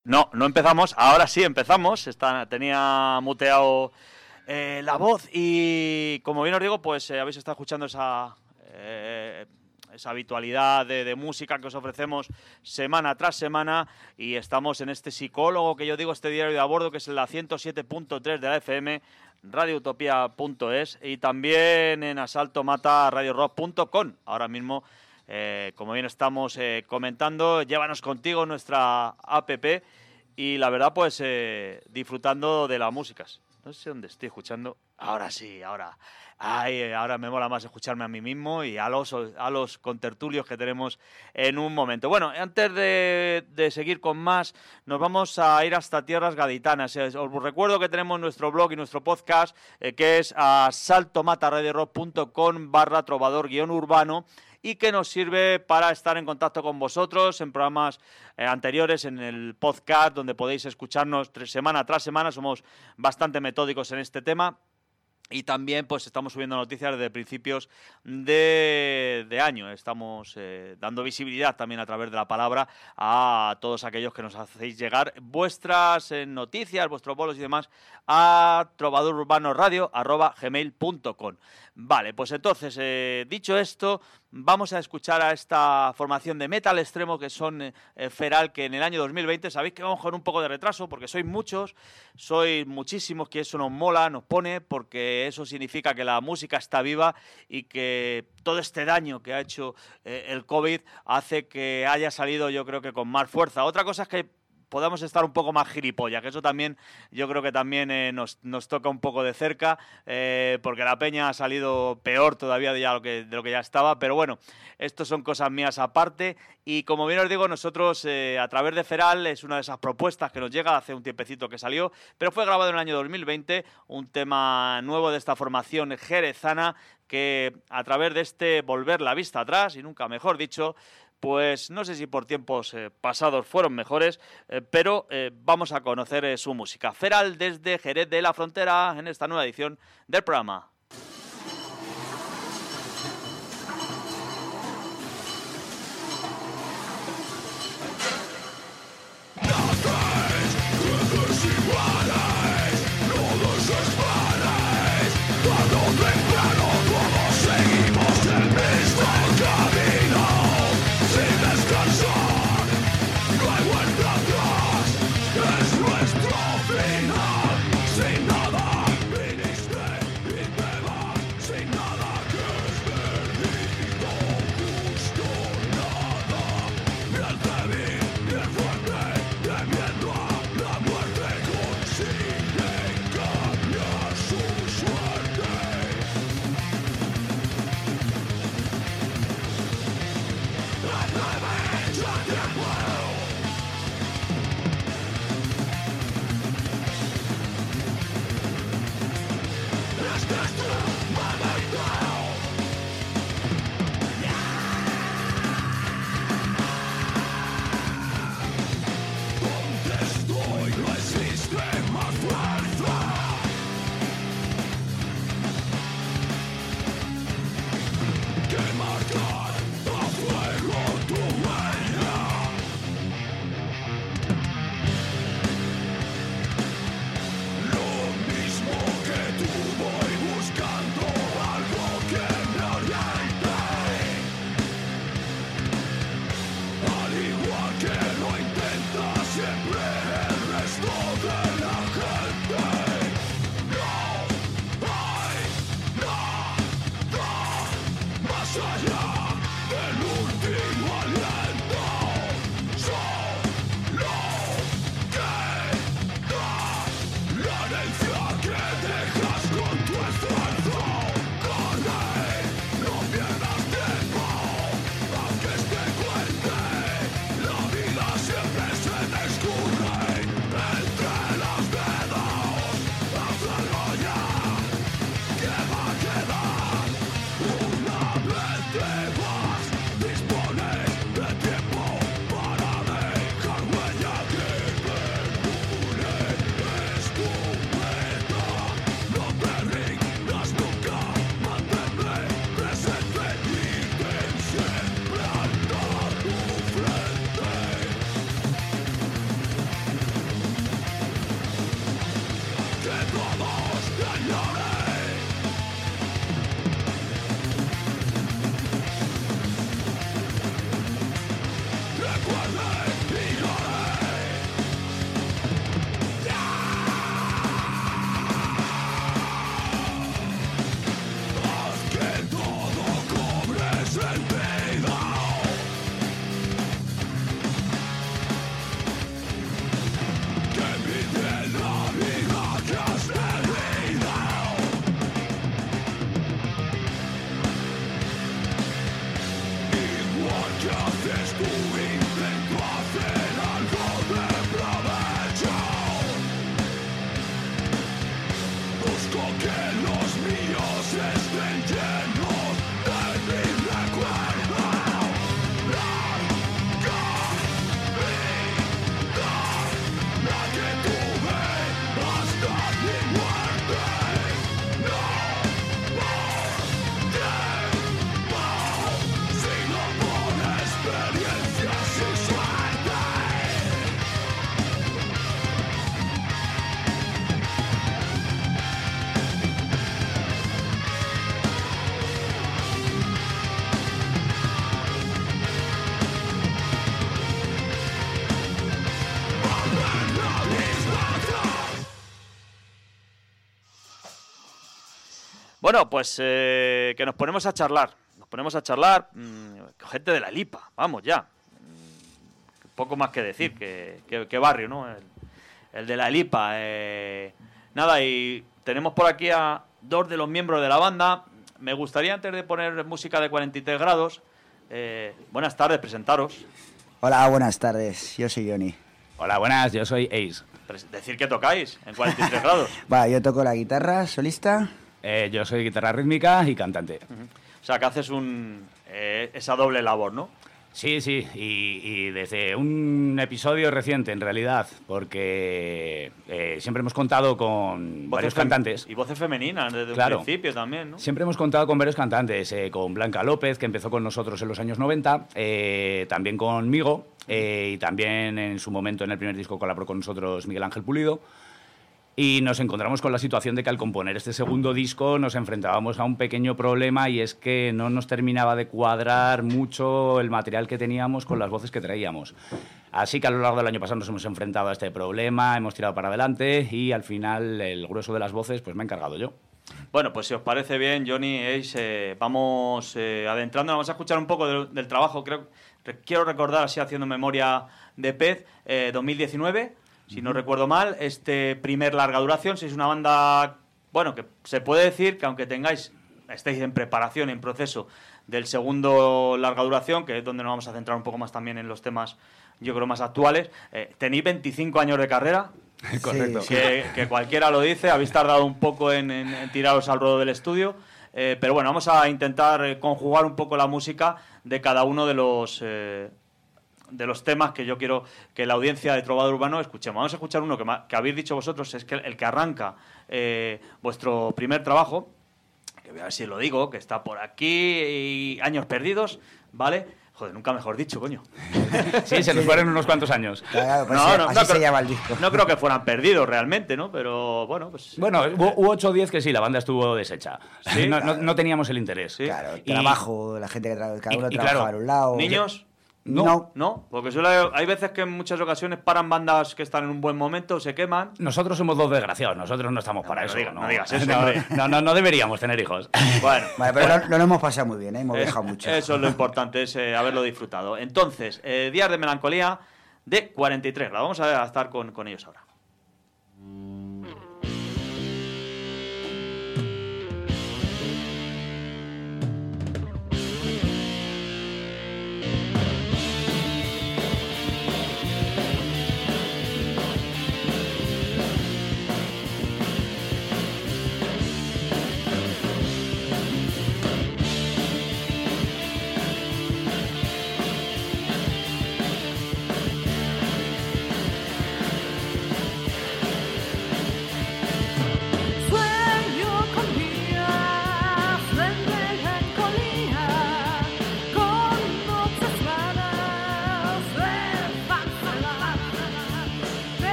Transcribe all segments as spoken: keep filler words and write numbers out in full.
No, no empezamos, ahora sí empezamos. Está, tenía muteado eh, la voz y, como bien os digo, pues eh, habéis estado escuchando esa, eh, esa habitualidad de, de música que os ofrecemos semana tras semana, y estamos en este psicólogo que yo digo, este diario de a bordo, que es la ciento siete punto tres de la F M, radioutopía punto es, y también en asalto mata radio rock punto com. Ahora mismo, Eh, como bien estamos eh, comentando, llévanos contigo nuestra app, y la verdad pues eh, disfrutando de las músicas. No sé dónde estoy escuchando. Ahora sí, ahora. Ay, ahora me mola más escucharme a mí mismo y a los, a los contertulios que tenemos en un momento. Bueno, antes de, de seguir con más, nos vamos a ir hasta tierras gaditanas. Os recuerdo que tenemos nuestro blog y nuestro podcast, eh, que es asaltomataradiorock.com barra trovador guión urbano, y que nos sirve para estar en contacto con vosotros en programas eh, anteriores, en el podcast, donde podéis escucharnos tres, semana tras semana. Somos bastante metódicos en este tema. Y también pues estamos subiendo noticias desde principios de, de año. Estamos eh, dando visibilidad también a través de la palabra a todos aquellos que nos hacéis llegar vuestras eh, noticias, vuestros bolos y demás a trovadorurbanoradio arroba gmail punto com. Vale, pues entonces, eh, dicho esto, vamos a escuchar a esta formación de metal extremo que son eh, Feral, que en el año dos mil veinte, sabéis que vamos con un poco de retraso porque sois muchos, sois muchísimos, que eso nos mola, nos pone, porque eso significa que la música está viva y que todo este daño que ha hecho eh, el COVID hace que haya salido, yo creo que con más fuerza. Otra cosa es que podamos estar un poco más gilipollas, que eso también, yo creo que también eh, nos, nos toca un poco de cerca, eh, porque la peña ha salido peor todavía de, ya lo que, de lo que ya estaba, pero bueno, esto son cosas mías aparte, y como bien os digo, nosotros eh, a través de Feral, es una de esas propuestas que nos llega hace un tiempecito que salió, pero fue grabado en el año dos mil veinte, un tema nuevo de esta formación jerezana, que a través de este volver la vista atrás, y nunca mejor dicho, pues no sé si por tiempos eh, pasados fueron mejores, eh, pero eh, vamos a conocer eh, su música. Feral desde Jerez de la Frontera en esta nueva edición del programa. Sin nada viniste, viniste. Bueno, pues eh, que nos ponemos a charlar. Nos ponemos a charlar. Mmm, gente de la Lipa, vamos ya. Mm, poco más que decir, que, que, que barrio, ¿no? El, el de la Lipa. Eh, nada, y tenemos por aquí a dos de los miembros de la banda. Me gustaría, antes de poner música de cuarenta y tres grados, eh, buenas tardes, presentaros. Hola, buenas tardes. Yo soy Johnny. Hola, buenas, yo soy Ace. Decir que tocáis en cuarenta y tres grados. Va, yo toco la guitarra, solista. Eh, yo soy guitarra rítmica y cantante. Uh-huh. O sea, que haces un, eh, esa doble labor, ¿no? Sí, sí, y, y desde un episodio reciente, en realidad, porque eh, siempre hemos contado con voces varios fem- cantantes. Y voces femeninas desde Claro. un principio también, ¿no? Siempre hemos contado con varios cantantes, eh, con Blanca López, que empezó con nosotros en los años noventa, eh, también conmigo, eh, y también en su momento en el primer disco colaboró con nosotros Miguel Ángel Pulido. Y nos encontramos con la situación de que al componer este segundo disco nos enfrentábamos a un pequeño problema, y es que no nos terminaba de cuadrar mucho el material que teníamos con las voces que traíamos. Así que a lo largo del año pasado nos hemos enfrentado a este problema, hemos tirado para adelante y al final el grueso de las voces pues me he encargado yo. Bueno, pues si os parece bien, Johnny, Ace, eh, vamos eh, adentrando, vamos a escuchar un poco del, del trabajo. Creo, re, quiero recordar, así haciendo memoria de Pez, eh, dos mil diecinueve... Si no recuerdo mal, este primer larga duración, si es una banda, bueno, que se puede decir que aunque tengáis, estéis en preparación, en proceso del segundo larga duración, que es donde nos vamos a centrar un poco más también en los temas, yo creo, más actuales, eh, tenéis veinticinco años de carrera. Correcto. Que, que cualquiera lo dice, habéis tardado un poco en, en, en tiraros al ruedo del estudio, eh, pero bueno, vamos a intentar eh, conjugar un poco la música de cada uno de los... Eh, de los temas que yo quiero que la audiencia de Trovador Urbano escuchemos. Vamos a escuchar uno que, que habéis dicho vosotros, es que el que arranca eh, vuestro primer trabajo, que voy a ver si lo digo, que está por aquí, y Años Perdidos, ¿vale? Joder, nunca mejor dicho, coño. Sí, se nos fueron unos cuantos años. Claro, pues No, así, no, así no se creo- llama el disco. No creo que fueran perdidos realmente, ¿no? Pero bueno, pues... Bueno, hubo, hubo ocho o diez que sí, la banda estuvo deshecha. Sí, no, claro. no, no teníamos el interés. Sí. Claro, el Y- trabajo, la gente que tra- cada y- uno y trabajaba claro, en un lado. ¿Niños? No. No. No, porque suele, hay veces que en muchas ocasiones paran bandas que están en un buen momento, se queman. Nosotros somos dos desgraciados, nosotros no estamos para no eso. digas- no digas eso, no, hombre. no, no, no deberíamos tener hijos. Bueno, Vale, pero lo, lo hemos pasado muy bien, ¿eh? Hemos Es- viajado mucho. Eso es lo importante, es eh, haberlo disfrutado. Entonces, eh, Días de Melancolía de cuarenta y tres grados. Vamos a estar con, con ellos ahora. Thank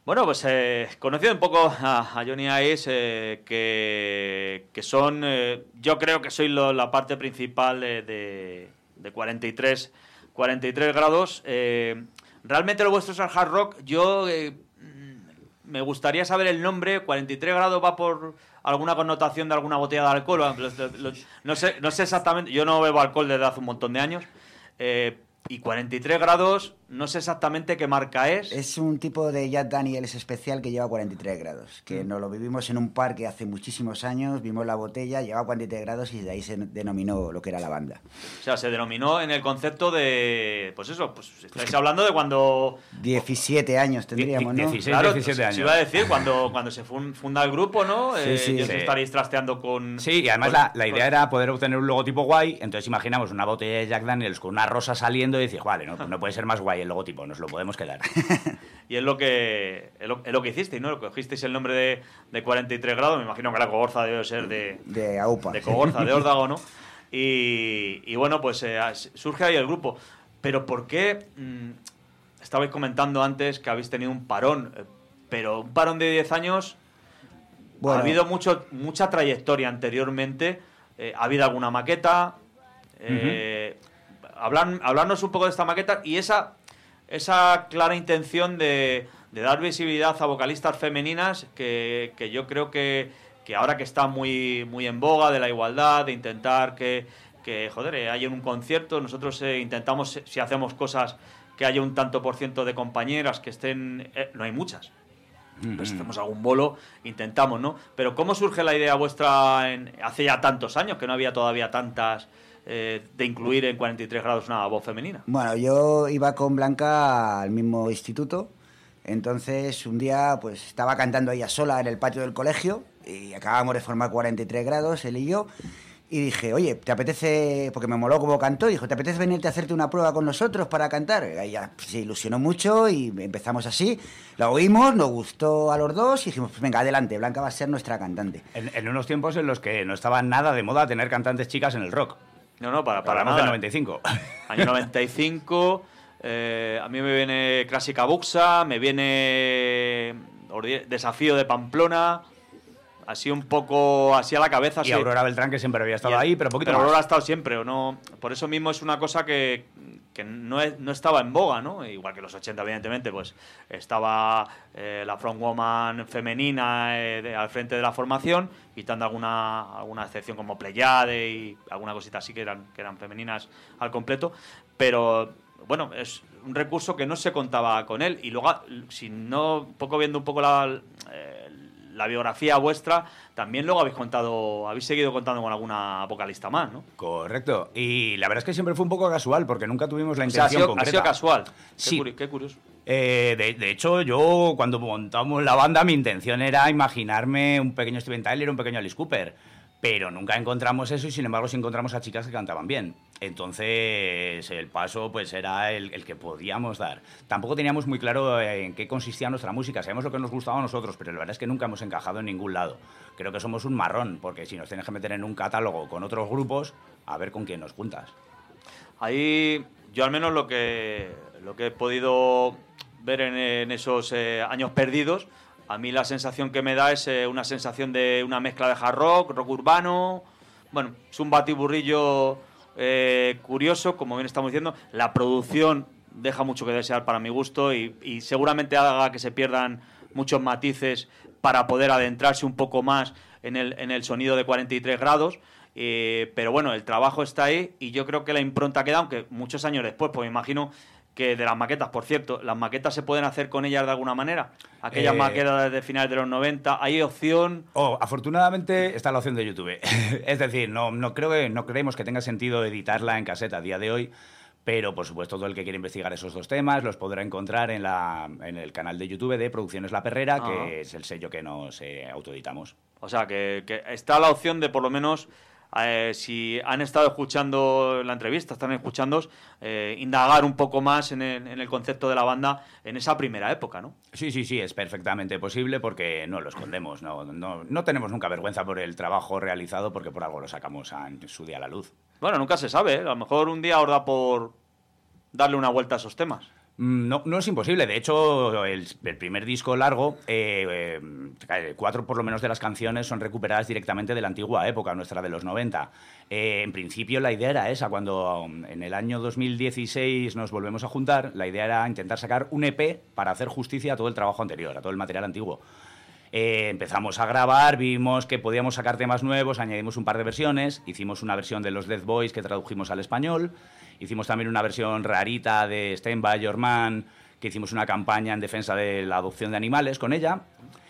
Bueno, pues eh, conocido un poco a, a Johnny Ice, eh, que, que son, eh, yo creo que soy lo, la parte principal de, de, de cuarenta y tres grados. Eh, realmente lo vuestro es el hard rock. Yo eh, me gustaría saber el nombre. cuarenta y tres grados va por alguna connotación de alguna botella de alcohol. No sé, no sé exactamente, yo no bebo alcohol desde hace un montón de años. Eh, Y cuarenta y tres grados, no sé exactamente qué marca es. Es un tipo de Jack Daniels especial que lleva cuarenta y tres grados, que nos lo vivimos en un parque hace muchísimos años, vimos la botella, llevaba cuarenta y tres grados y de ahí se denominó lo que era la banda. O sea, se denominó en el concepto de, pues eso, pues estáis hablando de cuando... diecisiete años tendríamos, ¿no? dieciséis, Claro, diecisiete años. Se iba a decir, cuando, cuando se funda el grupo, ¿no? Sí, eh, sí, ya sí. os estaréis trasteando con... Sí, y además con- la, la idea con- era poder obtener un logotipo guay, entonces imaginamos una botella de Jack Daniels con una rosa saliendo y decís, vale, no, no puede ser más guay el logotipo, nos lo podemos quedar. Y es lo que es lo, es lo que hicisteis, ¿no? Cogisteis el nombre de, de cuarenta y tres grados, me imagino que la Cogorza debe ser de, De AUPA. de Cogorza, de Órdago, ¿no? Y, y bueno, pues eh, surge ahí el grupo. Pero ¿por qué? Mm, estabais comentando antes que habéis tenido un parón, eh, pero un parón de diez años... Bueno. Ha habido mucho, mucha trayectoria anteriormente. Eh, ha habido alguna maqueta. Eh, hablan- hablarnos un poco de esta maqueta y esa, esa clara intención de, de dar visibilidad a vocalistas femeninas que, que yo creo que, que ahora que está muy, muy en boga, de la igualdad, de intentar que, que joder, eh, haya un concierto. Nosotros eh, intentamos, eh, si hacemos cosas, que haya un tanto por ciento de compañeras que estén... eh, no hay muchas. Pues hacemos algún bolo, intentamos, ¿no? Pero ¿cómo surge la idea vuestra en, hace ya tantos años, que no había todavía tantas, eh, de incluir en cuarenta y tres grados una voz femenina? Bueno, yo iba con Blanca al mismo instituto, entonces un día pues estaba cantando ella sola en el patio del colegio y acabábamos de formar cuarenta y tres grados, él y yo, y dije, oye, ¿te apetece, porque me moló como cantó, dijo, ¿te apetece venirte a hacerte una prueba con nosotros para cantar? Y ella se ilusionó mucho y empezamos así, la oímos, nos gustó a los dos y dijimos, pues venga, adelante, Blanca va a ser nuestra cantante. En, en unos tiempos en los que no estaba nada de moda tener cantantes chicas en el rock. No, no, para, para Hablamos nada. del noventa y cinco. Año noventa y cinco, eh, a mí me viene Clásica Buxa, me viene Ordi- Desafío de Pamplona, así un poco, así a la cabeza. Y sí. Aurora Beltrán, que siempre había estado Y- ahí, pero poquito pero más. Aurora ha estado siempre, ¿o no? Por eso mismo es una cosa que, que no, es- no estaba en boga, ¿no? Igual que los ochenta, evidentemente, pues estaba eh, la frontwoman femenina eh, de- al frente de la formación, quitando alguna, alguna excepción como Pleiade y alguna cosita así que eran, que eran femeninas al completo, pero bueno, es un recurso que no se contaba con él. Y luego, si no, un poco viendo un poco la... eh, la biografía vuestra, también luego habéis contado, habéis seguido contando con alguna vocalista más, ¿no? Correcto. Y la verdad es que siempre fue un poco casual, porque nunca tuvimos la O sea, ha intención sido, ha concreta. sido casual. Qué, Sí. curi- qué curioso. Eh, de, de hecho, yo cuando montamos la banda, mi intención era imaginarme un pequeño Steven Tyler, un pequeño Alice Cooper. Pero nunca encontramos eso y, sin embargo, sí encontramos a chicas que cantaban bien. Entonces, el paso pues era el, el que podíamos dar. Tampoco teníamos muy claro en qué consistía nuestra música. Sabíamos lo que nos gustaba a nosotros, pero la verdad es que nunca hemos encajado en ningún lado. Creo que somos un marrón, porque si nos tienes que meter en un catálogo con otros grupos, a ver con quién nos juntas. Ahí, yo al menos lo que, lo que he podido ver en, en esos eh, años perdidos, a mí la sensación que me da es eh, una sensación de una mezcla de hard rock, rock urbano. Bueno, es un batiburrillo eh, curioso, como bien estamos diciendo. La producción deja mucho que desear para mi gusto y, y seguramente haga que se pierdan muchos matices para poder adentrarse un poco más en el, en el sonido de cuarenta y tres grados. Eh, pero bueno, el trabajo está ahí y yo creo que la impronta queda, aunque muchos años después, pues me imagino que de las maquetas, por cierto, ¿las maquetas se pueden hacer con ellas de alguna manera? Aquellas Eh, maquetas de finales de los noventa, ¿hay opción? Oh, afortunadamente está la opción de YouTube. Es decir, no, no, creo que, no creemos que tenga sentido editarla en caseta a día de hoy, pero por supuesto todo el que quiera investigar esos dos temas los podrá encontrar en, la, en el canal de YouTube de Producciones La Perrera, Ah. que es el sello que nos eh, autoeditamos. O sea, que, que está la opción de por lo menos, eh, si han estado escuchando la entrevista, están escuchando, eh, indagar un poco más en el, en el concepto de la banda en esa primera época, ¿no? Sí, sí, sí, es perfectamente posible porque no lo escondemos, no, no, no tenemos nunca vergüenza por el trabajo realizado porque por algo lo sacamos a, en su día a la luz. Bueno, nunca se sabe, ¿eh? A lo mejor un día os da por darle una vuelta a esos temas. No, no es imposible. De hecho, el, el primer disco largo, eh, eh, cuatro por lo menos de las canciones son recuperadas directamente de la antigua época, nuestra de los noventa. Eh, en principio la idea era esa. Cuando en el año dos mil dieciséis nos volvemos a juntar, la idea era intentar sacar un E P para hacer justicia a todo el trabajo anterior, a todo el material antiguo. Eh, empezamos a grabar, vimos que podíamos sacar temas nuevos, añadimos un par de versiones, hicimos una versión de los Dead Boys que tradujimos al español, hicimos también una versión rarita de Stand By Your Man, que hicimos una campaña en defensa de la adopción de animales con ella,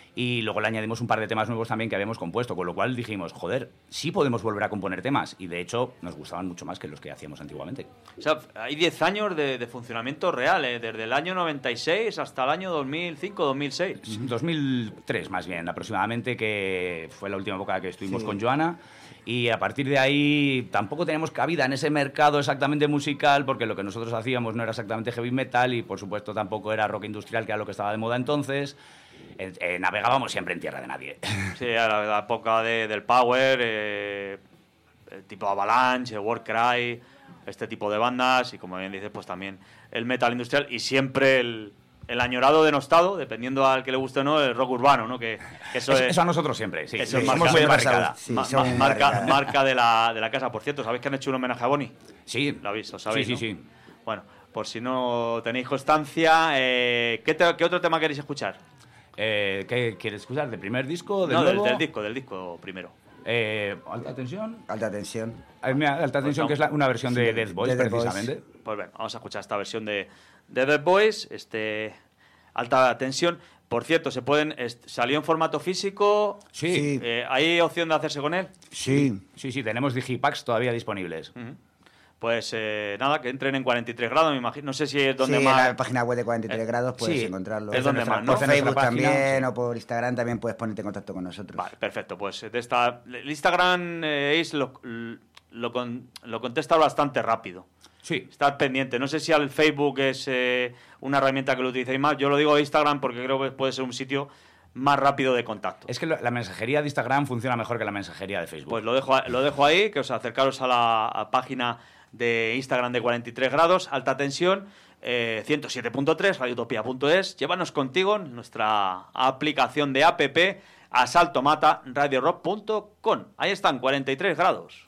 y luego le añadimos un par de temas nuevos también que habíamos compuesto, con lo cual dijimos, joder, sí podemos volver a componer temas, y de hecho nos gustaban mucho más que los que hacíamos antiguamente. O sea, hay diez años de, de funcionamiento real, ¿eh? Desde el año noventa y seis hasta el año dos mil cinco, dos mil seis. dos mil tres más bien, aproximadamente, que fue la última época que estuvimos sí. con Joana. Y a partir de ahí tampoco teníamos cabida en ese mercado exactamente musical, porque lo que nosotros hacíamos no era exactamente heavy metal y, por supuesto, tampoco era rock industrial, que era lo que estaba de moda entonces. Eh, eh, navegábamos siempre en tierra de nadie. Sí, era la época de, del power, eh, tipo Avalanche, Warcry, este tipo de bandas, y como bien dices, pues también el metal industrial y siempre el... el añorado denostado, dependiendo al que le guste o no, el rock urbano, ¿no? Que, que eso, eso, es, eso a nosotros siempre, sí. Eso sí, es marca, muy de barricada. Sí, ma, ma, marca, marca de la, de la casa. Por cierto, ¿sabéis que han hecho un homenaje a Bonnie? Sí. Lo habéis, lo sabéis, sí, ¿no? sí, sí. Bueno, por si no tenéis constancia, eh, ¿qué, te, ¿qué otro tema queréis escuchar? Eh, ¿Qué quieres escuchar? ¿Del primer disco? ¿Del no, nuevo? Del, del disco, del disco primero. Eh, ¿Alta tensión? Alta tensión. Eh, mira, alta tensión, pues no. que es la, una versión sí, de Dead Boys, de precisamente. Boys. Pues bueno, vamos a escuchar esta versión de, de Dead Boys, este, alta tensión. Por cierto, se pueden ¿salió en formato físico? Sí. sí. Eh, ¿Hay opción de hacerse con él? Sí. Sí, sí, tenemos digipacks todavía disponibles. Uh-huh. Pues eh, nada, que entren en cuarenta y tres grados, me imagino. No sé si es donde sí, más... en la página web de cuarenta y tres grados puedes sí, encontrarlo. Es donde más, ¿no? Por Facebook página, también sí. o por Instagram también puedes ponerte en contacto con nosotros. Vale, perfecto. Pues de esta... El Instagram eh, es lo, lo, con, lo contesta bastante rápido. Sí. Estar pendiente. No sé si al Facebook es eh, una herramienta que lo utilicéis más. Yo lo digo a Instagram porque creo que puede ser un sitio más rápido de contacto. Es que la mensajería de Instagram funciona mejor que la mensajería de Facebook. Pues lo dejo, lo dejo ahí, que os acercaros a la a página de Instagram de cuarenta y tres grados, alta tensión, eh, ciento siete punto tres, radiotopía punto es. Llévanos contigo en nuestra aplicación de app, Asalto Mata, radio rock punto com. Ahí están, cuarenta y tres grados.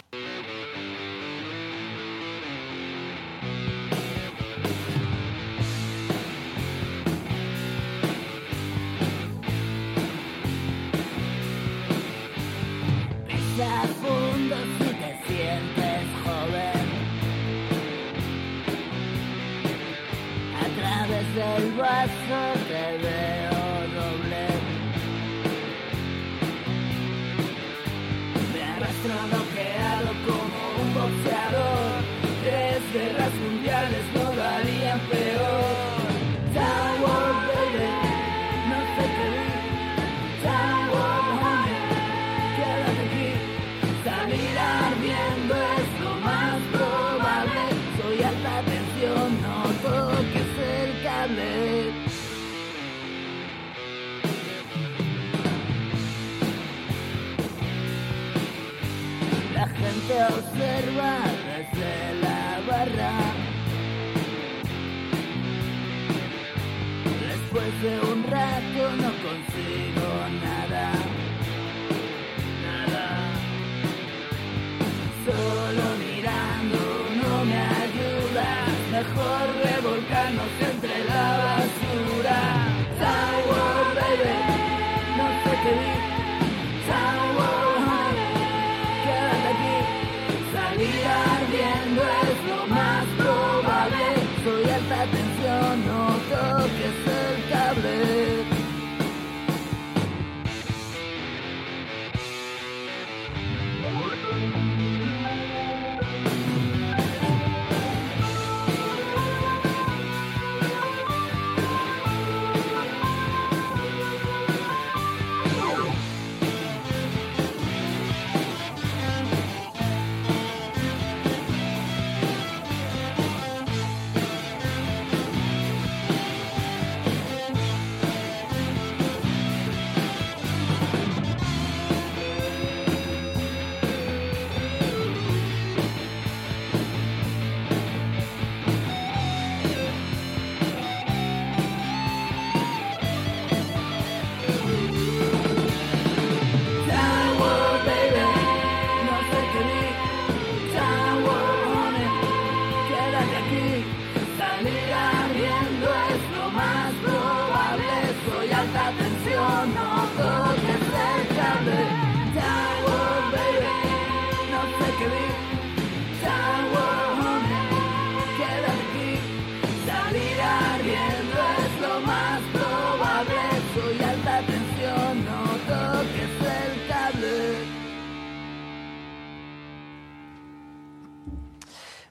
Pisa fondo si te sientes joven. A través del vaso te veo doble. Me arrastro noqueado como un boxeador. Tres guerras mundiales no lo harían peor. Tower, baby, no sé qué vi. Tower, honey, quédate aquí. Salir ardiendo es lo más probable. Soy alta tensión, no toques el cable. La gente observa desde la barra. Después de un rato no consigo nada. Nada. Solo mirando no me ayuda. Mejor revolcarnos entre la basura. Tower, baby, no sé qué vi. Tower, honey, quédate aquí. Salir ardiendo es lo más probable. Soy alta tensión, no toques el cable.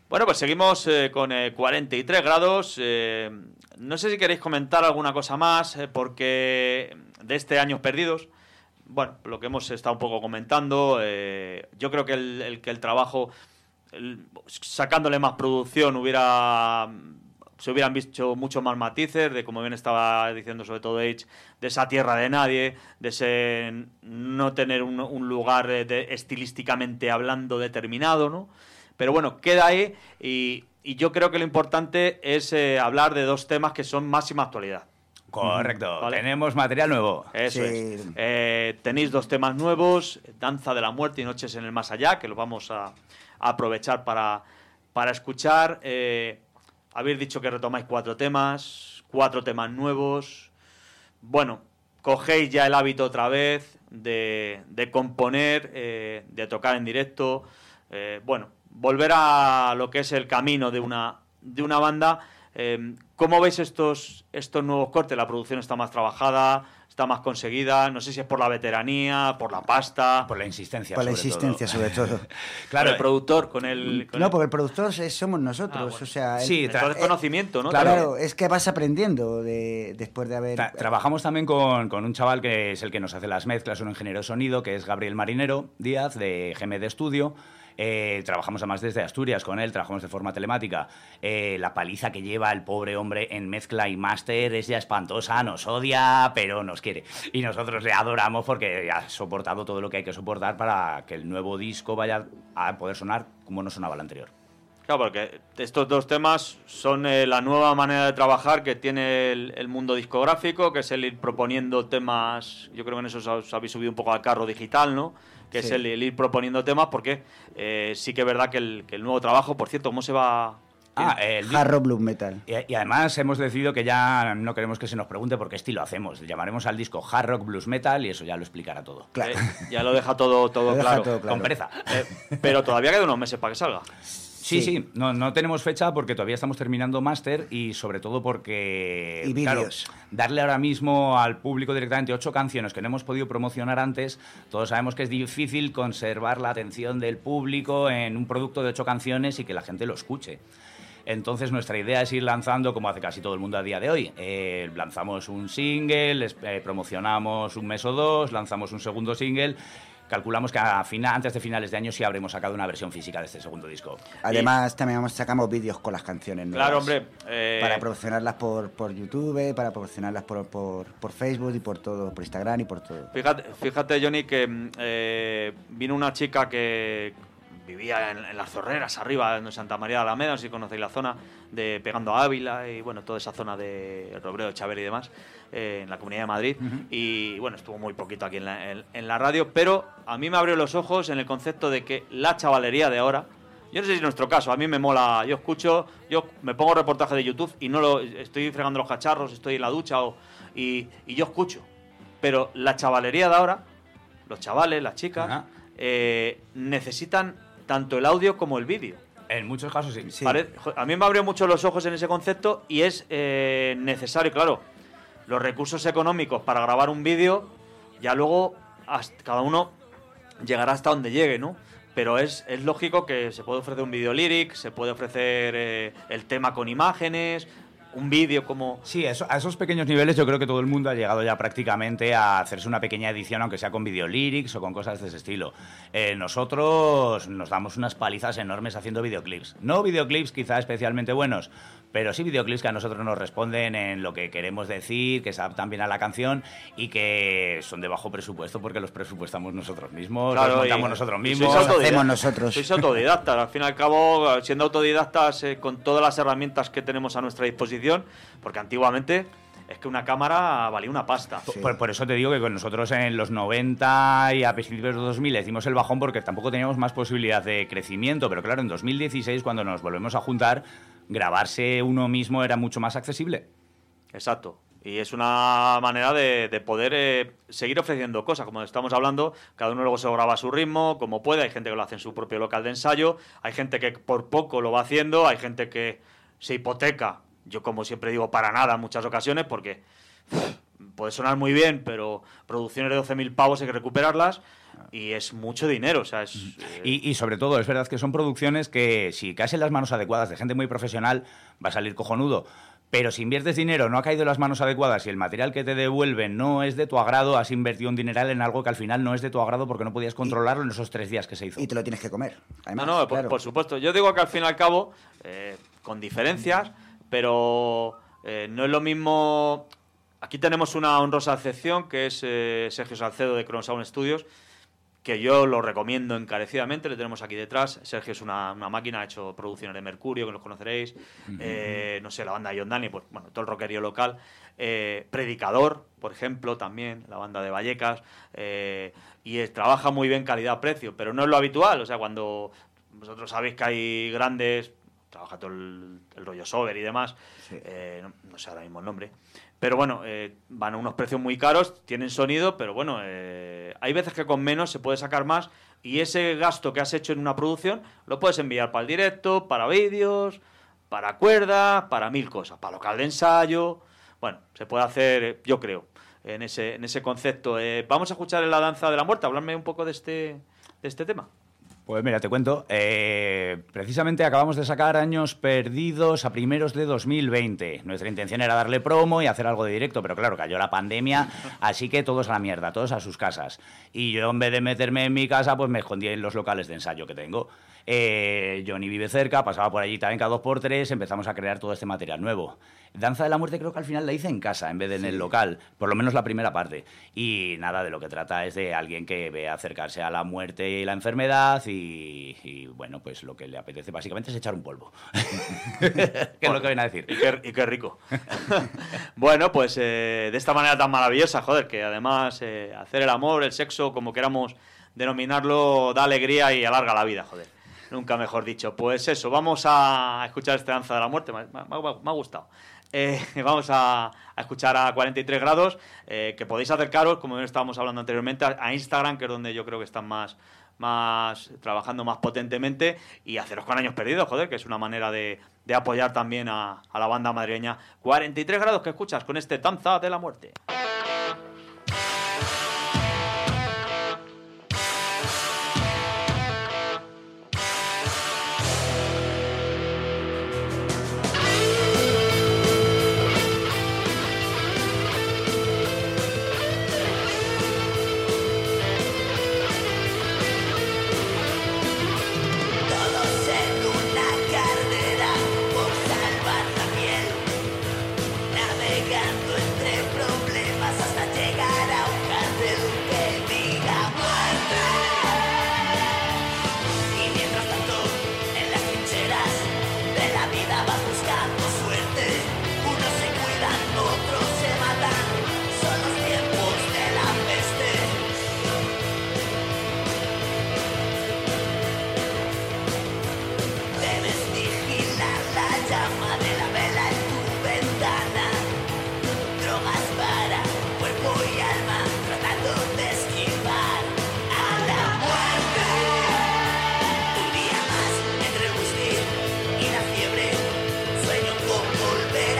Bueno, pues seguimos eh, con eh, cuarenta y tres grados. Eh, no sé si queréis comentar alguna cosa más, eh, porque de este Años Perdidos, bueno, lo que hemos estado un poco comentando, eh, yo creo que el, el, que el trabajo, el, sacándole más producción, hubiera se hubieran visto muchos más matices, de como bien estaba diciendo sobre todo H, de esa tierra de nadie, de ese no tener un, un lugar de, de, estilísticamente hablando determinado, ¿no? Pero bueno, queda ahí y, y yo creo que lo importante es eh, hablar de dos temas que son máxima actualidad. Correcto, ¿Vale? Tenemos material nuevo. Eso Sí. es. Eh, tenéis dos temas nuevos, Danza de la Muerte y Noches en el Más Allá, que los vamos a, a aprovechar para, para escuchar. Eh, habéis dicho que retomáis cuatro temas, cuatro temas nuevos. Bueno, cogéis ya el hábito otra vez de, de componer, eh, de tocar en directo. Eh, bueno, volver a lo que es el camino de una, de una banda. Eh, ¿Cómo veis estos, estos nuevos cortes? La producción está más trabajada, está más conseguida. No sé si es por la veteranía, por la pasta. Por la insistencia, Por la sobre insistencia, todo. sobre todo. Claro, el productor con el. Con No, el... porque el productor es- somos nosotros. Ah, bueno. O sea, el- Sí, Entonces, tra- conocimiento, ¿no? claro, También. es que vas aprendiendo de, después de haber... Tra- trabajamos también con, con un chaval que es el que nos hace las mezclas, un ingeniero de sonido, que es Gabriel Marinero Díaz, de G M D Studio. Eh, trabajamos además desde Asturias con él, trabajamos de forma telemática. Eh, la paliza que lleva el pobre hombre en mezcla y máster es ya espantosa, nos odia, pero nos quiere. Y nosotros le adoramos porque ha soportado todo lo que hay que soportar para que el nuevo disco vaya a poder sonar como no sonaba el anterior. Claro, porque estos dos temas son eh, la nueva manera de trabajar que tiene el, el mundo discográfico, que es el ir proponiendo temas. Yo creo que en eso os, os habéis subido un poco al carro digital, ¿no? Que Sí. es el, el ir proponiendo temas, porque eh, sí que es verdad que el, que el nuevo trabajo, por cierto, ¿cómo se va? Ah, el Hard rock blues metal. Y, y además hemos decidido que ya no queremos que se nos pregunte por qué estilo hacemos. Llamaremos al disco Hard Rock Blues Metal y eso ya lo explicará todo. Claro. Eh, ya lo deja todo, todo Lo deja claro. todo claro. Con pereza. Eh, pero todavía quedan unos meses para que salga. Sí, Sí. sí, no, no tenemos fecha porque todavía estamos terminando máster y sobre todo porque... Y claro, vídeos. darle ahora mismo al público directamente ocho canciones que no hemos podido promocionar antes, todos sabemos que es difícil conservar la atención del público en un producto de ocho canciones y que la gente lo escuche. Entonces nuestra idea es ir lanzando, como hace casi todo el mundo a día de hoy. Eh, lanzamos un single, les- eh, promocionamos un mes o dos, lanzamos un segundo single. Calculamos que a fina- antes de finales de año sí habremos sacado una versión física de este segundo disco. Además, también vamos- sacamos vídeos con las canciones nuevas. Claro, hombre. eh, Para promocionarlas por, por YouTube, para promocionarlas por, por, por Facebook y por todo, por Instagram y por todo. Fíjate, fíjate, Johnny, que mm, eh, vino una chica que vivía en, en las Zorreras, arriba, en Santa María de Alameda, no sé si conocéis la zona, de pegando a Ávila y bueno, toda esa zona de Robreo, Chaver y demás, eh, en la Comunidad de Madrid. Y bueno, estuvo muy poquito aquí en la, en- en la radio, pero a mí me abrió los ojos en el concepto de que la chavalería de ahora, yo no sé si es nuestro caso, a mí me mola, yo escucho, yo me pongo reportaje de YouTube y no lo estoy fregando los cacharros, estoy en la ducha o, y, y yo escucho. Pero la chavalería de ahora, los chavales, las chicas, Ajá. eh, necesitan tanto el audio como el vídeo. En muchos casos sí. Sí. Pare- jo- A mí me abrió mucho los ojos en ese concepto y es eh, necesario, claro, los recursos económicos para grabar un vídeo, ya luego hasta- cada uno llegará hasta donde llegue, ¿no? Pero es, es lógico que se puede ofrecer un vídeo lyric, se puede ofrecer eh, el tema con imágenes, un vídeo como... Sí, eso- a esos pequeños niveles yo creo que todo el mundo ha llegado ya prácticamente a hacerse una pequeña edición, aunque sea con videolyrics o con cosas de ese estilo. Eh, nosotros nos damos unas palizas enormes haciendo videoclips. No videoclips quizá especialmente buenos, pero sí videoclips que a nosotros nos responden en lo que queremos decir, que se adaptan bien a la canción y que son de bajo presupuesto porque los presupuestamos nosotros mismos, Claro, los y- montamos nosotros y mismos. sois Los autodidactas. hacemos nosotros. Sois autodidactas, al fin y al cabo, siendo autodidactas eh, con todas las herramientas que tenemos a nuestra disposición, porque antiguamente es que una cámara valía una pasta. Sí. Por, por eso te digo que con nosotros en los noventa y a principios de dos mil hicimos el bajón porque tampoco teníamos más posibilidad de crecimiento, pero claro, en dos mil dieciséis cuando nos volvemos a juntar, grabarse uno mismo era mucho más accesible. Exacto. Y es una manera de, de poder eh, seguir ofreciendo cosas, como estamos hablando, cada uno luego se lo graba a su ritmo, como puede, hay gente que lo hace en su propio local de ensayo, hay gente que por poco lo va haciendo, hay gente que se hipoteca, yo como siempre digo, para nada en muchas ocasiones, porque uf, puede sonar muy bien, pero producciones de doce mil pavos hay que recuperarlas y es mucho dinero. O sea, es, eh... y, y sobre todo, es verdad que son producciones que si caes en las manos adecuadas de gente muy profesional, va a salir cojonudo. Pero si inviertes dinero, no ha caído en las manos adecuadas y el material que te devuelven no es de tu agrado, has invertido un dineral en algo que al final no es de tu agrado porque no podías controlarlo en esos tres días que se hizo. Y te lo tienes que comer. Además, no, no, claro. por, por supuesto. Yo digo que al fin y al cabo, eh, con diferencias, pero eh, no es lo mismo... Aquí tenemos una honrosa excepción, que es eh, Sergio Salcedo de Cronosound Studios, que yo lo recomiendo encarecidamente, le tenemos aquí detrás. Sergio es una, una máquina, ha hecho producciones de Mercurio, que los conoceréis, uh-huh. eh, no sé, la banda de John Dani, pues bueno, todo el rockerío local. Eh, Predicador, por ejemplo, también, la banda de Vallecas, eh, y es, trabaja muy bien calidad-precio, pero no es lo habitual. O sea, cuando vosotros sabéis que hay grandes, trabaja todo el, el rollo Sober y demás, sí. eh, no, no sé ahora mismo el nombre, pero bueno, eh, van a unos precios muy caros, tienen sonido, pero bueno, eh, hay veces que con menos se puede sacar más y ese gasto que has hecho en una producción lo puedes enviar para el directo, para vídeos, para cuerdas, para mil cosas, para local de ensayo. Bueno, se puede hacer, yo creo, en ese, en ese concepto. Eh, vamos a escuchar en La Danza de la Muerte, hablarme un poco de este, de este tema. Pues mira, te cuento, eh, precisamente acabamos de sacar Años Perdidos a primeros de dos mil veinte. Nuestra intención era darle promo y hacer algo de directo, pero claro, cayó la pandemia, así que todos a la mierda, todos a sus casas. Y yo en vez de meterme en mi casa, pues me escondí en los locales de ensayo que tengo. Eh, Johnny vive cerca, pasaba por allí también cada dos por tres, empezamos a crear todo este material nuevo. Danza de la Muerte creo que al final la hice en casa en vez de en sí. el local, por lo menos la primera parte. Y nada, de lo que trata es de alguien que ve acercarse a la muerte y la enfermedad y, y bueno, pues lo que le apetece básicamente es echar un polvo. ¿Qué es lo que viene a decir? Y qué, y qué rico. Bueno, pues eh, de esta manera tan maravillosa, joder, que además eh, hacer el amor, el sexo, como queramos denominarlo, da alegría y alarga la vida, joder. Nunca mejor dicho. Pues eso, vamos a escuchar esta Danza de la Muerte, me, me, me ha gustado. Eh, vamos a, a escuchar a cuarenta y tres grados, eh, que podéis acercaros, como estábamos hablando anteriormente, a, a Instagram, que es donde yo creo que están más, más trabajando más potentemente, y haceros con Años Perdidos, joder, que es una manera de, de apoyar también a, a la banda madrileña. cuarenta y tres grados que escuchas con este Danza de la Muerte. Volver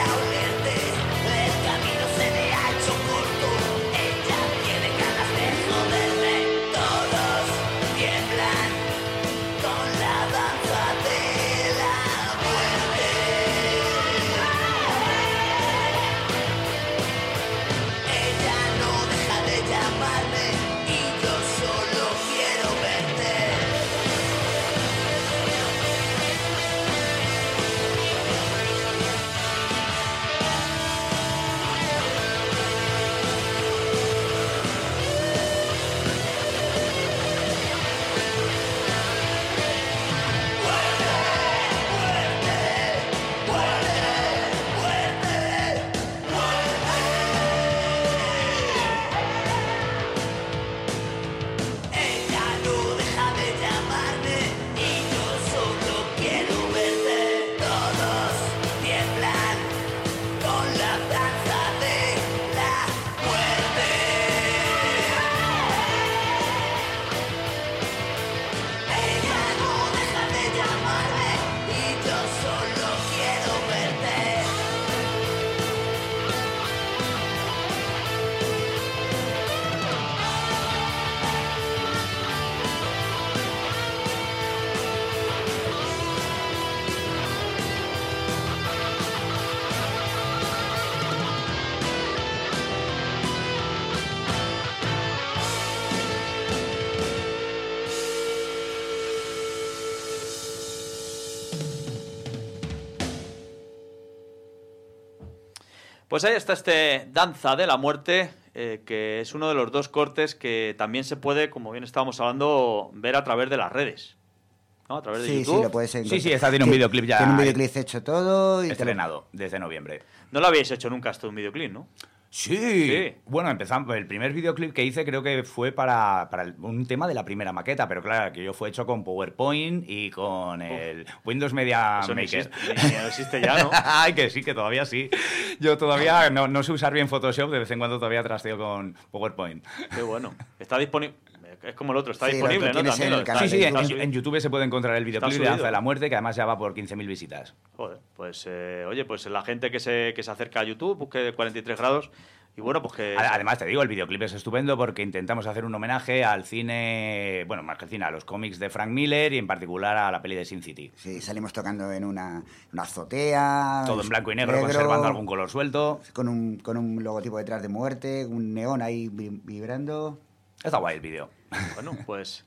Pues ahí está este Danza de la Muerte, eh, que es uno de los dos cortes que también se puede, como bien estábamos hablando, ver a través de las redes, ¿no? A través de sí, YouTube. Sí, lo puedes encontrar. Sí, sí, está, tiene un videoclip ya. Tiene un videoclip hecho todo. Y estrenado, desde noviembre. No lo habíais hecho nunca esto, un videoclip, ¿no? Sí. Sí. Bueno, empezamos. El primer videoclip que hice creo que fue para, para el- un tema de la primera maqueta, pero claro, que yo fue hecho con PowerPoint y con el Windows Media Eso no Maker. existe, ni- ni existe ya, ¿no? Ay, que sí, que todavía sí. Yo todavía no, no sé usar bien Photoshop, de vez en cuando todavía trasteo con PowerPoint. Qué bueno. Está disponible. Es como el otro, está Sí, el disponible, otro ¿no? tienes También en el lo- canal Sí, sí, de en, está en- subido. en YouTube se puede encontrar el videoclip de subido. Danza de la Muerte, que además ya va por quince mil visitas. Joder, pues eh, oye, pues la gente que se, que se acerca a YouTube, busque cuarenta y tres grados y bueno, pues que... A- Además, te digo, el videoclip es estupendo porque intentamos hacer un homenaje al cine, bueno, más que al cine, a los cómics de Frank Miller y en particular a la peli de Sin City. Sí, salimos tocando en una, una azotea. Todo en blanco y negro, conservando algún color suelto. Con un, con un logotipo detrás de muerte, un neón ahí vi- vibrando. Está guay el vídeo. Bueno, pues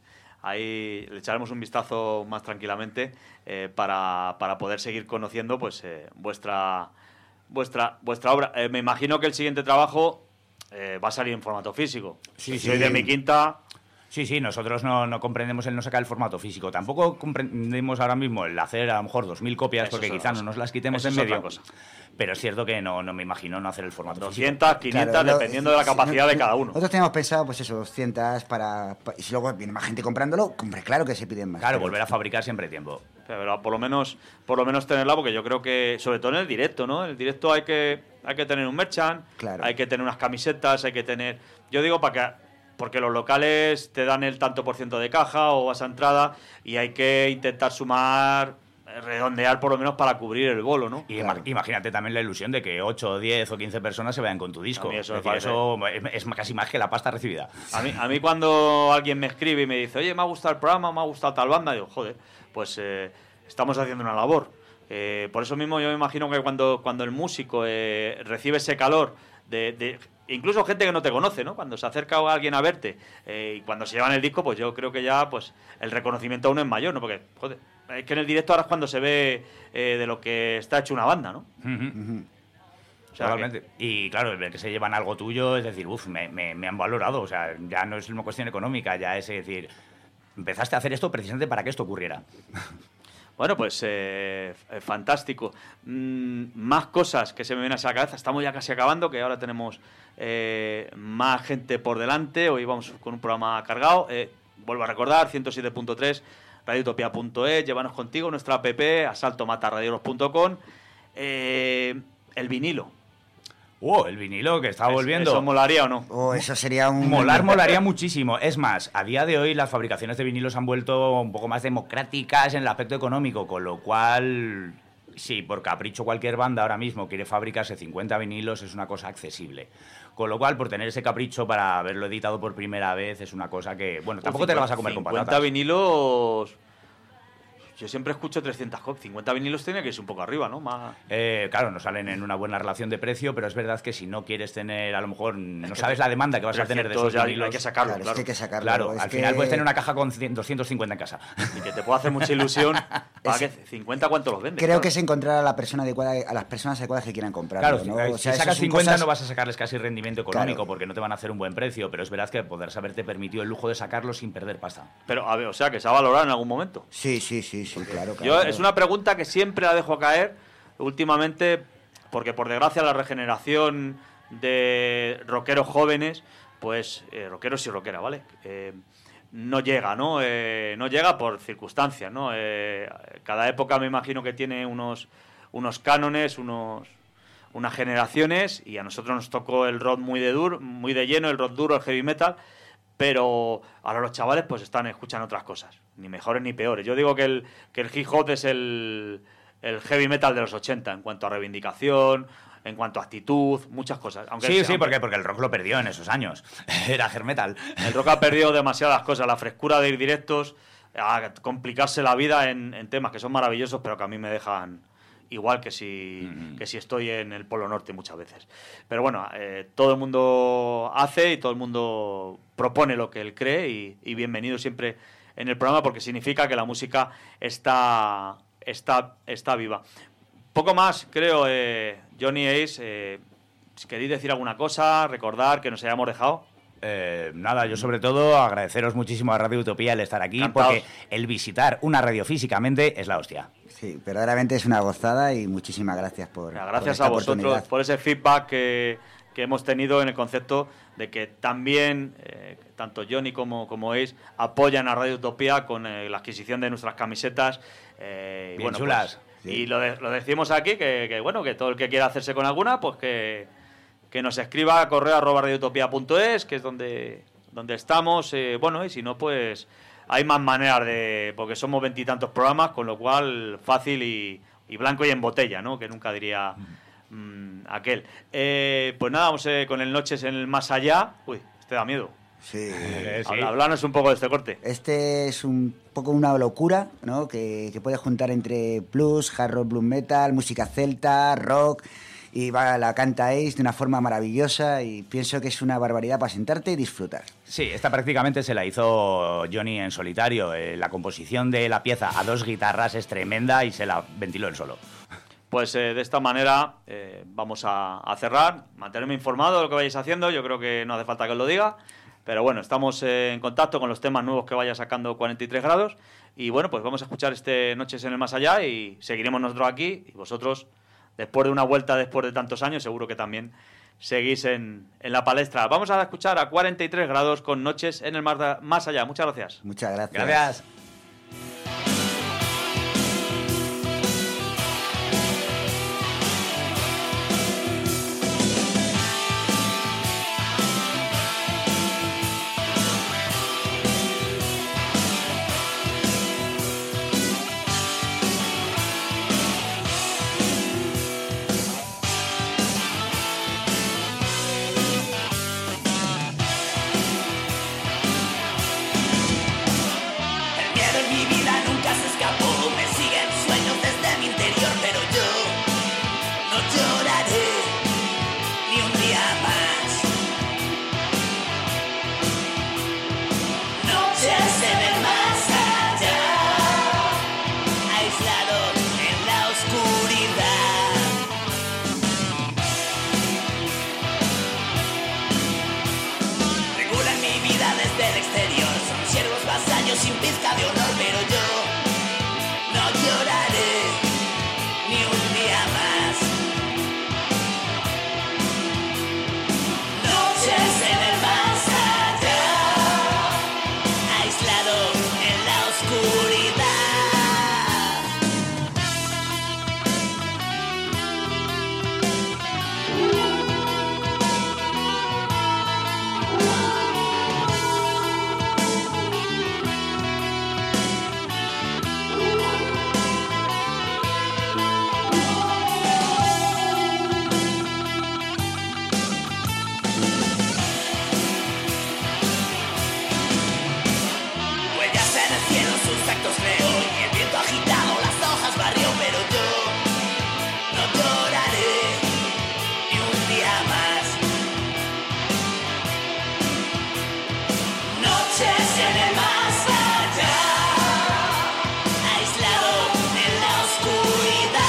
ahí le echaremos un vistazo más tranquilamente eh, para, para poder seguir conociendo pues eh, vuestra, vuestra, vuestra obra. Eh, me imagino que el siguiente trabajo eh, va a salir en formato físico. Sí, Soy sí. de mi quinta... Sí, sí, nosotros no, no comprendemos el no sacar el formato físico. Tampoco comprendemos ahora mismo el hacer a lo mejor dos mil copias, Eso porque es otra quizás cosa. no nos las quitemos Eso en es otra medio. cosa. Pero es cierto que no, no me imagino no hacer el formato físico. doscientas, quinientas, Claro, lo- dependiendo de la sí, capacidad no- de cada uno. Nosotros teníamos pensado, pues eso, doscientas para, pa- y si luego viene más gente comprándolo, hombre, claro que se piden más. Claro, pero- volver a fabricar siempre hay tiempo. Pero por lo menos, por lo menos tenerla, porque yo creo que, sobre todo en el directo, ¿no? En el directo hay que, hay que tener un merchant, Claro. hay que tener unas camisetas, hay que tener. Yo digo para que, porque los locales te dan el tanto por ciento de caja o vas a entrada y hay que intentar sumar, eh, redondear por lo menos para cubrir el bolo, ¿no? Y Claro. ima- imagínate también la ilusión de que ocho, diez o quince personas se vayan con tu disco. A mí eso es me decir, eso es, es casi más que la pasta recibida. A mí, a mí cuando alguien me escribe y me dice, oye, me ha gustado el programa, me ha gustado tal banda, digo, joder, pues eh, estamos haciendo una labor. Eh, por eso mismo yo me imagino que cuando, cuando el músico eh, recibe ese calor de, de- incluso gente que no te conoce, ¿no? Cuando se acerca alguien a verte eh, y cuando se llevan el disco, pues yo creo que ya pues el reconocimiento aún es mayor, ¿no? Porque, joder, es que en el directo ahora es cuando se ve eh, de lo que está hecho una banda, ¿no? Ujú. Ujú. O sea, Totalmente. Y claro, el ver que se llevan algo tuyo es decir, uff, me, me- me han valorado. O sea, ya no es una cuestión económica, ya es decir, empezaste a hacer esto precisamente para que esto ocurriera. Bueno, pues eh, f- fantástico. Mm, más cosas que se me vienen a la cabeza. Estamos ya casi acabando, que ahora tenemos eh, más gente por delante. Hoy vamos con un programa cargado. Eh, vuelvo a recordar, ciento siete punto tres, radiotopia punto es, llévanos contigo, nuestra app, asalto mata radiolos punto com. Eh, el vinilo. ¡Oh, el vinilo que está Es- volviendo! ¿Eso molaría o no? O eso sería un... Molar molaría muchísimo. Es más, a día de hoy las fabricaciones de vinilos han vuelto un poco más democráticas en el aspecto económico, con lo cual, sí, por capricho cualquier banda ahora mismo quiere fabricarse cincuenta vinilos, es una cosa accesible. Con lo cual, por tener ese capricho para haberlo editado por primera vez, es una cosa que, bueno, tampoco te la vas a comer con cincuenta patatas. vinilos... Yo siempre escucho trescientas copias. cincuenta vinilos tiene que irse un poco arriba, ¿no? Más... Eh, claro, no salen en una buena relación de precio, pero es verdad que si no quieres tener, a lo mejor, no sabes la demanda que vas a tener de esos trescientos ya vinilos. hay que sacarlo, Claro, claro. es que hay que sacarlo. Claro, es al que- final puedes tener una caja con cien, doscientos cincuenta en casa. Y que te puede hacer mucha ilusión. ¿Para Es- qué? ¿cincuenta cuánto los vendes? Creo Claro. que es encontrar a la persona adecuada, a las personas adecuadas que quieran comprarlo, Claro, ¿no? si, O sea, si esas sacas son cincuenta cosas- no vas a sacarles casi rendimiento económico Claro. porque no te van a hacer un buen precio, pero es verdad que poder haberte permitido el lujo de sacarlo sin perder pasta. Pero, a ver, o sea, que se ha valorado en algún momento. Sí, sí, sí, sí, claro, claro. Yo, claro. es una pregunta que siempre la dejo caer últimamente, porque por desgracia la regeneración de rockeros jóvenes, pues eh, rockeros y rockeras, ¿vale? Eh, no llega, ¿no? Eh, no llega por circunstancias, ¿no? Eh, cada época me imagino que tiene unos, unos cánones, unos, unas generaciones, y a nosotros nos tocó el rock muy de duro, muy de lleno, el rock duro, el heavy metal, pero ahora los chavales pues están escuchando otras cosas, ni mejores ni peores. Yo digo que el, que el hip hop es el, el heavy metal de los ochenta en cuanto a reivindicación, en cuanto a actitud, muchas cosas. Aunque Sí, sea- sí, aunque porque, porque el rock lo perdió en esos años. Era hair metal. el rock ha perdido demasiadas cosas, la frescura de ir directos, a complicarse la vida en, en temas que son maravillosos, pero que a mí me dejan igual que si, Mm. que si estoy en el Polo Norte muchas veces. Pero bueno, eh, todo el mundo hace y todo el mundo propone lo que él cree, y, y bienvenido siempre en el programa, porque significa que la música está, está, está viva. Poco más, creo, eh, Johnny Ace, eh, si queréis decir alguna cosa, recordar que nos hayamos dejado. Eh, nada, yo sobre todo agradeceros muchísimo a Radio Utopía el estar aquí, Encantados. porque el visitar una radio físicamente es la hostia. Sí, verdaderamente es una gozada y muchísimas gracias por, Gracias por esta a vosotros oportunidad. por ese feedback que, que hemos tenido en el concepto de que también eh, tanto Johnny como, como Ace apoyan a Radio Utopía con eh, la adquisición de nuestras camisetas. Eh, y Bien bueno, chulas. pues, y lo, de- lo decimos aquí, que, que, bueno, que todo el que quiera hacerse con alguna, pues que, que nos escriba a correo arroba radioutopía punto es, que es donde, donde estamos. Eh, bueno, y si no, pues hay más maneras de... porque somos veintitantos programas, con lo cual fácil y, y blanco y en botella, ¿no? Que nunca diría mm, aquel. Eh, pues nada, vamos eh, con el Noches en el Más Allá. Uy, este da miedo. Sí. Eh, sí. Habla- Hablanos un poco de este corte. Este es un poco una locura, ¿no? Que, que puede juntar entre blues, hard rock, blues metal, música celta, rock, y va, la canta Ace de una forma maravillosa y pienso que es una barbaridad para sentarte y disfrutar. Sí, esta prácticamente se la hizo Johnny en solitario. Eh, la composición de la pieza a dos guitarras es tremenda y se la ventiló él solo. Pues eh, de esta manera eh, vamos a, a cerrar. Mantenerme informado de lo que vayáis haciendo. Yo creo que no hace falta que os lo diga. Pero bueno, estamos eh, en contacto con los temas nuevos que vaya sacando cuarenta y tres grados. Y bueno, pues vamos a escuchar este Noches en el Más Allá y seguiremos nosotros aquí. Y vosotros, después de una vuelta, después de tantos años, seguro que también seguís en, en la palestra. Vamos a escuchar a cuarenta y tres grados con Noches en el Más, da- Más Allá. Muchas gracias. Muchas gracias. Gracias. El miedo en mi vida nunca se escapó, me siguen sueños desde mi interior, pero yo no lloraré ni un día más. Noches en el más allá, aislado en la oscuridad. Regulan mi vida desde el exterior, son siervos vasallos sin pizca de honor, pero yo no lloraré ni un día más. Noches en el más allá, aislado en la oscuridad. Huellas en el cielo, sus actos creo, y el viento agitado las hojas barrió, pero yo no lloraré ni un día más. Noches en el más allá, aislado en la oscuridad.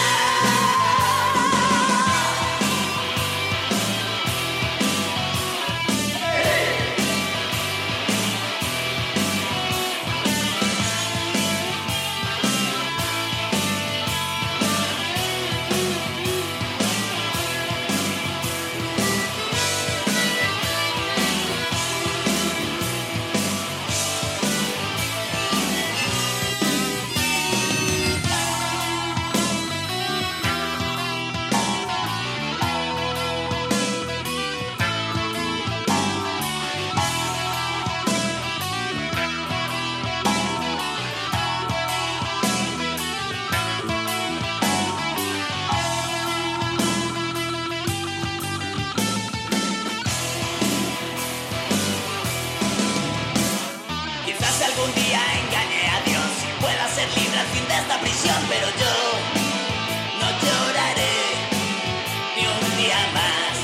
Quizás algún día engañe a Dios y pueda ser libre al fin de esta prisión, pero yo no lloraré ni un día más.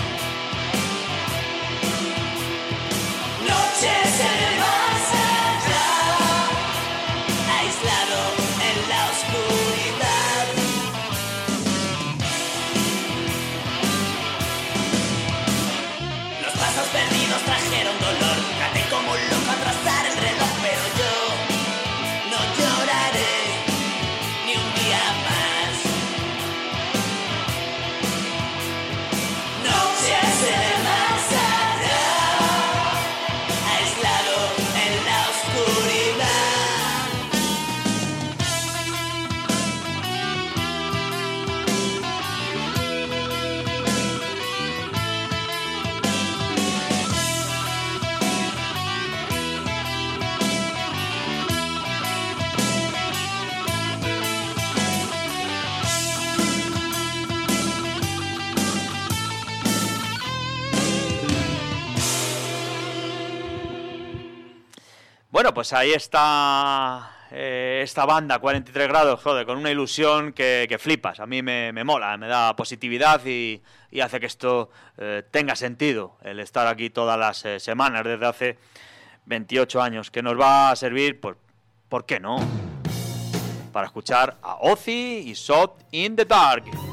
Noches en el más allá, aislado en la oscuridad. Bueno, pues ahí está eh, esta banda, cuarenta y tres grados, joder, con una ilusión que, que flipas. A mí me, me mola, me da positividad y, y hace que esto eh, tenga sentido, el estar aquí todas las eh, semanas desde hace veintiocho años, que nos va a servir, pues, ¿por qué no?, para escuchar a Ozzy y Shot in the Dark.